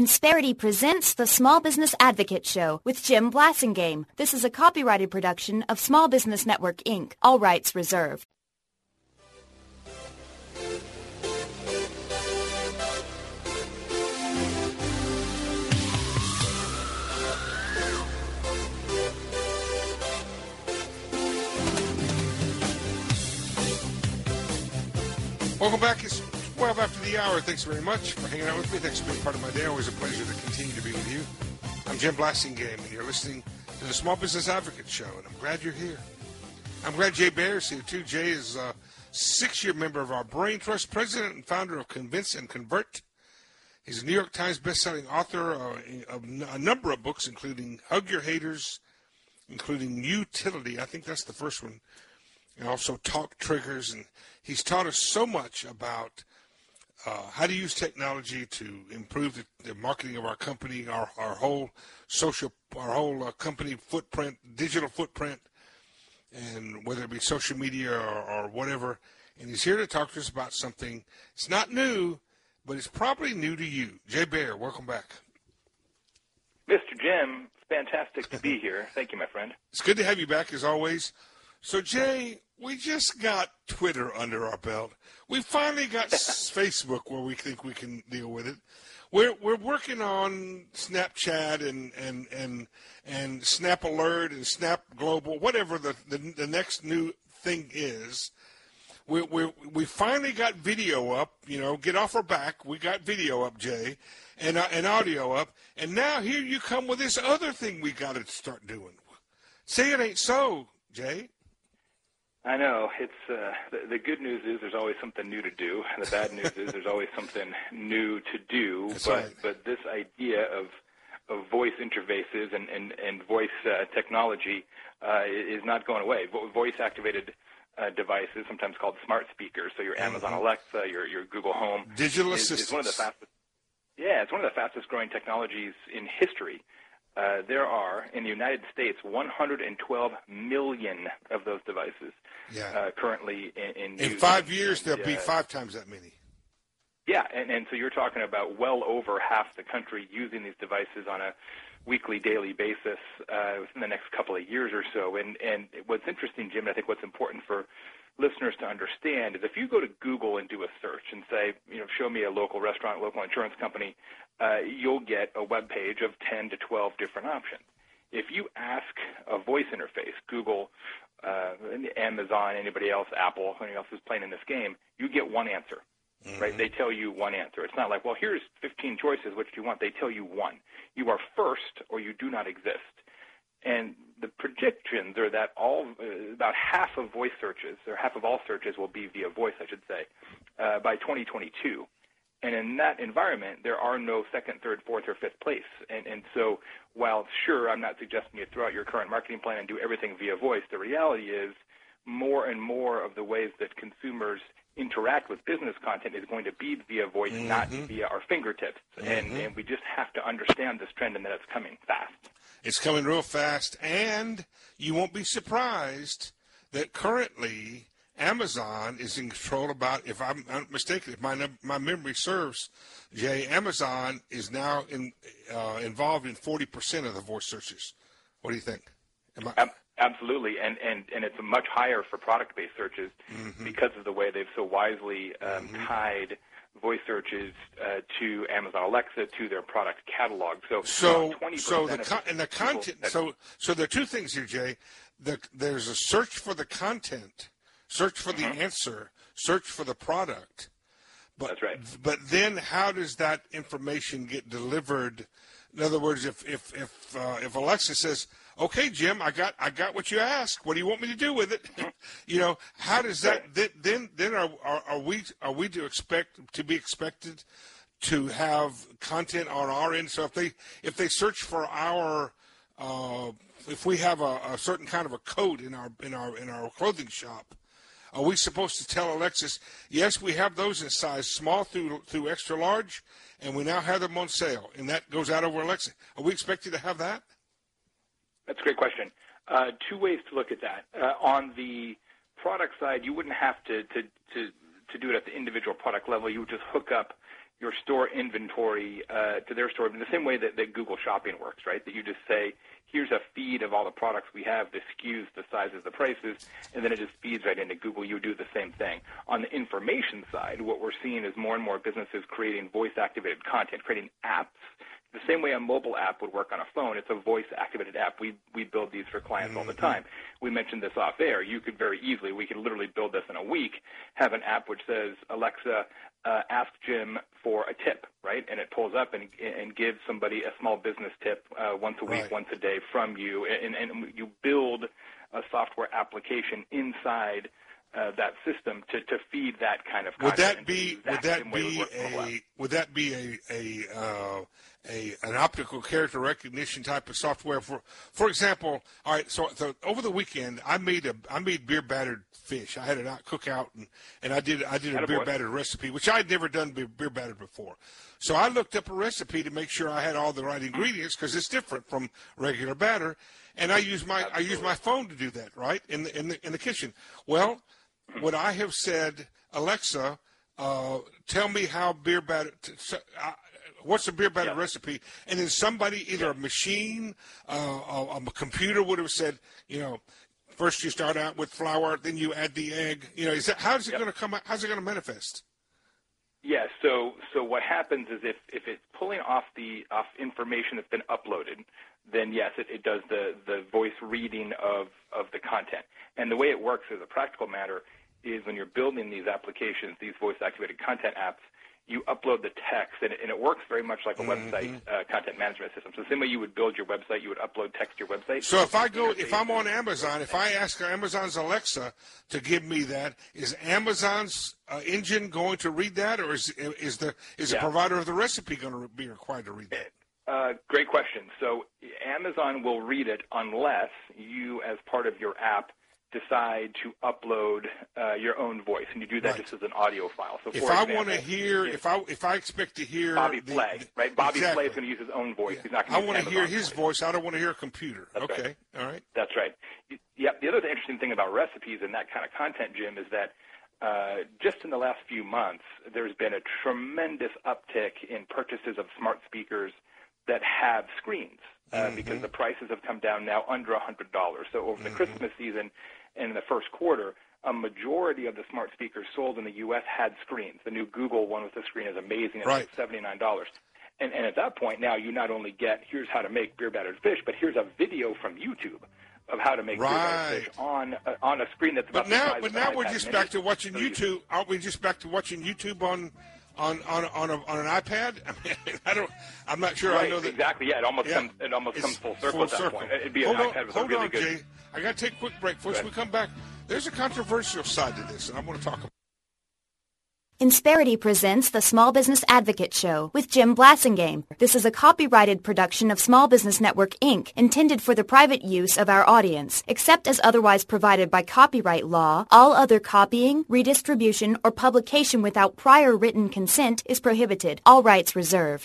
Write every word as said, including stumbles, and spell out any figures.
Insperity presents the Small Business Advocate Show with Jim Blasingame. This is a copyrighted production of Small Business Network, Incorporated. All rights reserved. Welcome back. It's twelve after the hour. Thanks very much for hanging out with me. Thanks for being part of my day. Always a pleasure to continue to be with you. I'm Jim Blasingame, and you're listening to the Small Business Advocate Show, and I'm glad you're here. I'm glad Jay Baer's here, too. Jay is a six-year member of our Brain Trust, president and founder of Convince and Convert. He's a New York Times bestselling author of a number of books, including Hug Your Haters, including Utility. I think that's the first one. And also Talk Triggers. And he's taught us so much about uh, how to use technology to improve the, the marketing of our company, our, our whole social, our whole uh, company footprint, digital footprint, and whether it be social media or, or whatever. And he's here to talk to us about something. It's not new, but it's probably new to you. Jay Baer, welcome back. Mister Jim, it's fantastic to be here. Thank you, my friend. It's good to have you back, as always. So, Jay, we just got Twitter under our belt. We finally got Facebook where we think we can deal with it. We're we're working on Snapchat and and and, and Snap Alert and Snap Global, whatever the, the, the next new thing is. We we we finally got video up. You know, get off our back. We got video up, Jay, and uh, and audio up. And now here you come with this other thing we got to start doing. Say it ain't so, Jay. I know. It's uh, the, the good news is there's always something new to do. And the bad news is there's always something new to do. That's but right. but this idea of of voice interfaces and and and voice uh, technology uh, is not going away. Voice activated uh, devices, sometimes called smart speakers, so your Amazon mm-hmm. Alexa, your your Google Home, digital is, assistants. is one of the fastest. Yeah, it's one of the fastest growing technologies in history. Uh, there are, in the United States, one hundred twelve million of those devices yeah. uh, currently in, in In use. five years, and, there'll uh, be five times that many. Yeah, and, and so you're talking about well over half the country using these devices on a weekly, daily basis uh, within the next couple of years or so. And, and what's interesting, Jim, and I think what's important for listeners to understand is if you go to Google and do a search and say, you know, show me a local restaurant, local insurance company, uh, you'll get a web page of ten to twelve different options. If you ask a voice interface, Google, uh, Amazon, anybody else, Apple, anybody else who's playing in this game, you get one answer, mm-hmm. right? They tell you one answer. It's not like, well, here's fifteen choices, which do you want? They tell you one. You are first or you do not exist. And the predictions are that all uh, about half of voice searches, or half of all searches will be via voice, I should say, uh, by twenty twenty-two. And in that environment, there are no second, third, fourth, or fifth place. And, and so while, sure, I'm not suggesting you throw out your current marketing plan and do everything via voice, the reality is more and more of the ways that consumers interact with business content is going to be via voice, mm-hmm. not via our fingertips. Mm-hmm. And, and we just have to understand this trend and that it's coming fast. It's coming real fast, and you won't be surprised that currently Amazon is in control about, if I'm not mistaken, if my my memory serves, Jay, Amazon is now in, uh, involved in forty percent of the voice searches. What do you think? Am I- Absolutely, and, and, and it's much higher for product-based searches mm-hmm. because of the way they've so wisely um, mm-hmm. tied voice searches uh, to Amazon Alexa, to their product catalog. So, so, twenty percent so the con- and the content. That, so, so there are two things here, Jay. The, there's a search for the content, search for mm-hmm. the answer, search for the product. But, That's right. But then, how does that information get delivered? In other words, if if if uh, if Alexa says, "Okay, Jim, I got I got what you asked. What do you want me to do with it?" you know, how does that then then are, are are we are we to expect to be expected to have content on our end? So if they if they search for our uh, if we have a, a certain kind of a coat in our in our in our clothing shop, are we supposed to tell Alexis, yes, we have those in size small through through extra large, and we now have them on sale, and that goes out over Alexa? Are we expected to have that? That's a great question. Uh, two ways to look at that. Uh, on the product side, you wouldn't have to, to, to, to do it at the individual product level. You would just hook up your store inventory uh, to their store in the same way that, that Google Shopping works, right? That you just say, here's a feed of all the products we have, the S K Us, the sizes, the prices, and then it just feeds right into Google. You do the same thing. On the information side, what we're seeing is more and more businesses creating voice-activated content, creating apps. The same way a mobile app would work on a phone, it's a voice-activated app. We we build these for clients mm-hmm. all the time. We mentioned this off air. You could very easily, we could literally build this in a week, have an app which says, Alexa, uh, ask Jim for a tip, right? And it pulls up and and gives somebody a small business tip uh, once a week, right. once a day from you. And, and you build a software application inside Uh, that system to, to feed that kind of content. Would that be would that be a would that be a a, uh, a an optical character recognition type of software for for example? All right, so, so over the weekend I made a I made beer battered fish. I had it out cook out and, and I did I did a beer battered recipe, which I had never done beer, beer battered before. So I looked up a recipe to make sure I had all the right ingredients because it's different from regular batter, and I use my Absolutely. I use my phone to do that, right, in the in the in the kitchen. Well, would I have said, Alexa, uh, tell me how beer batter, uh, what's the beer batter yeah. recipe? And then somebody, either a machine, uh, a, a computer would have said, you know, first you start out with flour, then you add the egg. You know, is that, how's it yep. going to come out? How's it going to manifest? Yeah, so so what happens is if, if it's pulling off the off information that's been uploaded, then yes, it, it does the, the voice reading of, of the content. And the way it works as a practical matter is when you're building these applications, these voice-activated content apps, you upload the text, and it, and it works very much like a mm-hmm. website uh, content management system. So the same way you would build your website, you would upload text to your website. So if I go, if I'm on Amazon, if I ask Amazon's Alexa to give me that, is Amazon's uh, engine going to read that, or is is the is yeah. the provider of the recipe going to be required to read that? Uh, great question. So Amazon will read it unless you, as part of your app, decide to upload uh, your own voice, and you do that right. just as an audio file. So, if for I example, want to hear, if, if I if I expect to hear Bobby the, Flay, the, right? Bobby exactly. Flay is going to use his own voice. Yeah. He's not going to. I want to hear his voice. voice. I don't want to hear a computer. That's okay, right. all right. That's right. Yep. The other interesting thing about recipes and that kind of content, Jim, is that uh, just in the last few months, there's been a tremendous uptick in purchases of smart speakers that have screens uh, mm-hmm. because the prices have come down now under one hundred dollars. So over the mm-hmm. Christmas season and in the first quarter, a majority of the smart speakers sold in the U S had screens. The new Google one with the screen is amazing. It's right. like seventy-nine dollars. And, and at that point now you not only get, here's how to make beer battered fish, but here's a video from YouTube of how to make right. beer battered fish on, uh, on a screen that's about but now, the size But of now an we're iPad just mini. back to watching So YouTube. you, Aren't we just back to watching YouTube on on on on, a, on an iPad? I mean, I don't. I'm not sure. Right, I know that exactly. Yeah, it almost yeah, comes. It almost comes full circle full at that circle. point. It'd be hold an on, iPad with hold a really on, good. Jay. I got to take a quick break. First, we come back. There's a controversial side to this, and I want to talk about. Insperity presents the Small Business Advocate Show with Jim Blasingame. This is a copyrighted production of Small Business Network, Incorporated, intended for the private use of our audience. Except as otherwise provided by copyright law, all other copying, redistribution, or publication without prior written consent is prohibited. All rights reserved.